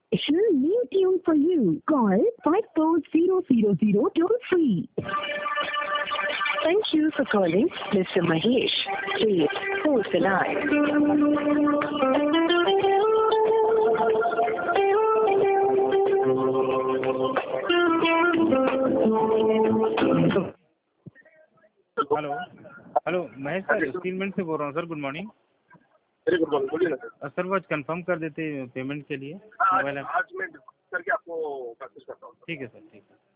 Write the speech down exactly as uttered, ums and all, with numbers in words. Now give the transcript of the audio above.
New tune for you. Call five four zero zero zero toll free. Thank you for calling Mister Mahesh. Please hold the line. Hello hello Mahesh sir तीन minute से बोल रहा हूँ sir. Good morning. Very good morning, बोलिए ना sir. Sir वो आज confirm कर देते पेमेंट के लिए हाँ, मोबाइल ऐप। आज मैं करके आपको मैसेज करता हूँ। ठीक है सर, ठीक है।